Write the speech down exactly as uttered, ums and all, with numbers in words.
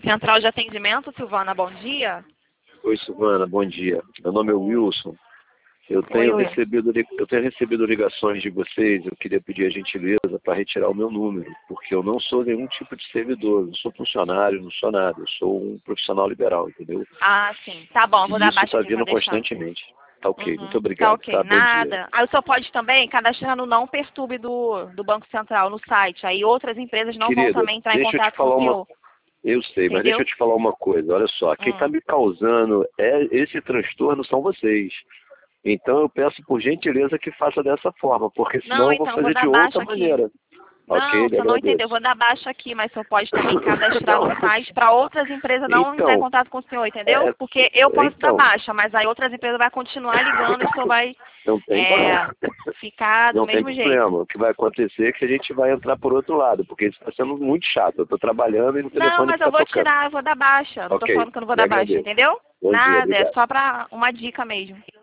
Central de atendimento, Silvana, bom dia. Oi, Silvana, bom dia. Meu nome é Wilson. Eu tenho, Oi, recebido, eu tenho recebido ligações de vocês. Eu queria pedir a gentileza para retirar o meu número, porque eu não sou nenhum tipo de servidor, não sou funcionário, não sou nada. Eu sou um profissional liberal, entendeu? Ah, sim. Tá bom, vou E dar isso baixa está aqui pra vindo deixar. constantemente. Tá ok, muito Uhum, tá obrigado, ok, tá? Bom dia. nada. Aí o senhor pode também cadastrar no Não Perturbe do, do Banco Central, no site. Aí outras empresas não vão Querida, também entrar em deixa eu te contato com o falar uma... senhor. Eu sei, mas deixa Entendeu? eu te falar uma coisa. Olha só, quem está Hum. me causando é esse transtorno são vocês. Então eu peço por gentileza que faça dessa forma, porque senão Não, eu vou então, eu vou fazer de dar outra baixa aqui. maneira. Ok, Não, o lhe senhor não entendeu. Eu agradeço. vou dar baixa aqui, mas o senhor pode também cadastrar Não, no site para outras empresas não entrar em então, contato com o senhor, entendeu? é, Porque eu posso dar então, baixa, mas aí outras empresas vão continuar ligando e o senhor vai não tem, é, ficar do não tem mesmo jeito. problema. O que vai acontecer é que a gente vai entrar por outro lado, porque isso está sendo muito chato. Eu estou trabalhando e o Não, telefone mas eu fica vou tocando. tirar, eu vou dar baixa. Não tô Ok, falando que eu não vou lhe dar baixa, agradeço. entendeu? Bom dia, Nada, é obrigado. só para uma dica mesmo.